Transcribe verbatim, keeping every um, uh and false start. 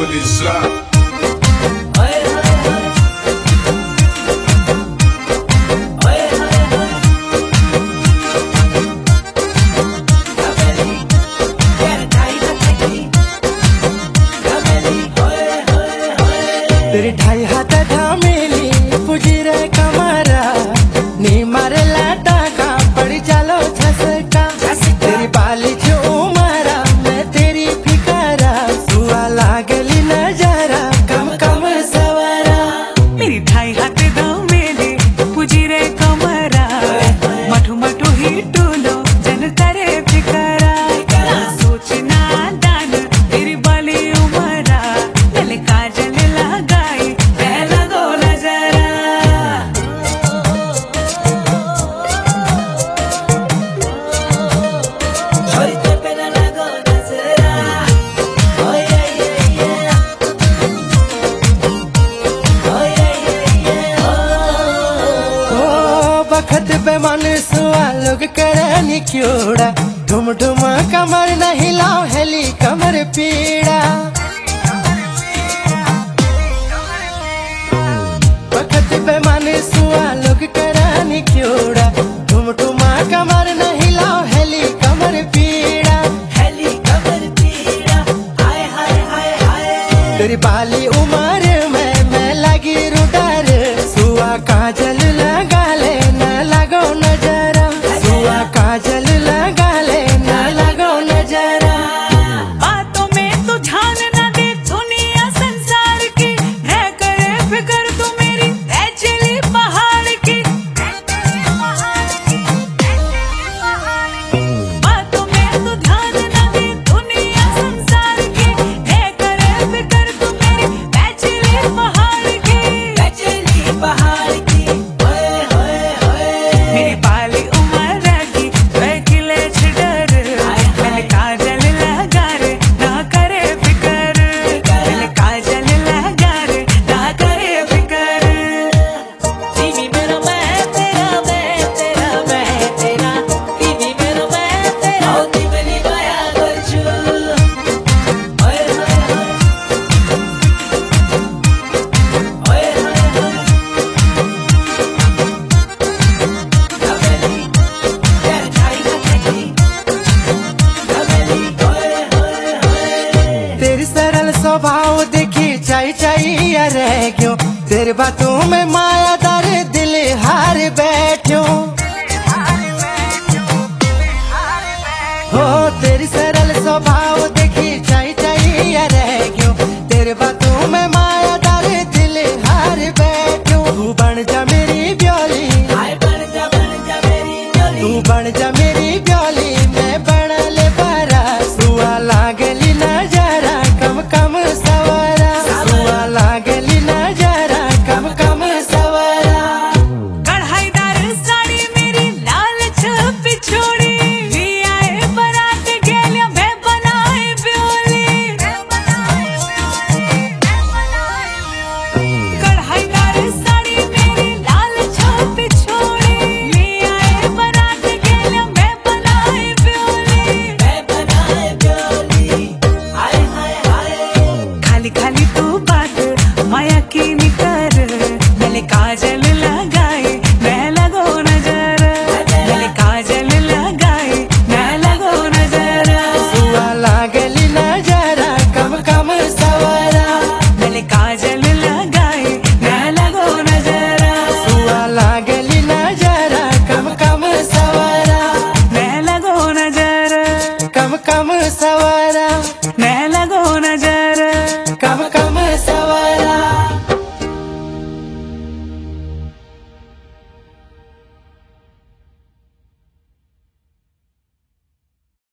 sincronizar. तेरी ढाई हाथ धामेली पुजी रे कमरा नी मारे लाटा का पड़ी चालो छसका तेरी बाली जो उमरा मैं तेरी फिकरा सुआ लागली नजरा कम कम सवरा मेरी ढाई हाथ धामेली पुजी रे कमरा मठू मठू ही टूलो जन करे फिकरा सोचना दान तेरी बाली उमरा गले काजल लगाई पहला दो नजरा छोड़ते पहला लगो नजरा ओ ये ये ये ओ ये ये ये ओ बखत पे मन सुआ लोग करे नी क्योड़ा ढुम ढुम कमर न हिलाओ हेली कमर पीड़ा बखत पे मन सुआ लोग करे नी क्योड़ा ढुम ढुम कमर न हिलाओ हेली कमर पीड़ा हेली कमर पीड़ा हाय हाय हाय हाय तेरी बाली उमर में मैं लगी रुडर सुआ काजल लगा ले न लगो नजरा सुआ काजल लगा ले न लगो नजरा बातों में तू ध्यान न दे दुनिया संसार की है करे फिक्र तू मेरी है चली पहाड़ की बातों में तू ध्यान न दे दुनिया संसार की है करे फिक्र तू मेरी है चली पहाड़ की है चली पहाड़ की ओए ओए ओए मेरी बाली उमर की वह किले छडर मैंने काजल लगा रे ना करे फिकर मैंने काजल लगा रे ना करे फिकर टीवी मेरा मैं तेरा मैं तेरा मैं तेरा टीवी मेरा मैं तेरा ओ दीवानी माया करजू ओए ओए ओए ओए कबली यार ढाई हथेली कबली ओए ओए ओए तेरी सरल स्वभाव देखी चाई चाई रह क्यों तेरे बातों में मायादार दिल हार बैठो हो तेरी सरल स्वभाव देखी चाई चाई रह क्यों तेरे बातों में मायादार दिल हार बैठो तू बन जा मेरी ब्योली हाय बन जा बन जा मेरी डोली तू बन जा मेरी ब्योली मैं बन ले बारा सुआ लागली नजरा कम कम सवरा सुआ लागली नजरा कम कम सवरा कढ़ाईदार साड़ी मेरी लाल छपी छोड़ी ली आए बारात गेलिया मैं बनाए ब्योली कढ़ाईदार साड़ी मेरी लाल छपी छोड़ी ली आए बारात गेलिया मैं बनाए ब्योली मैं बनाए ब्योली हाय हाय हाय खाली खाली तू बात माया की निकर मैंने काजल लगाए मैं लगो नजर मैंने काजल लगाए मैं लगो नजर सुआ लागली नजरा कम कम सवरा मैंने काजल लगाए मैं लगो नजर सुआ लागली नजरा कम कम सवरा मैं लगो नजर कम कम सवरा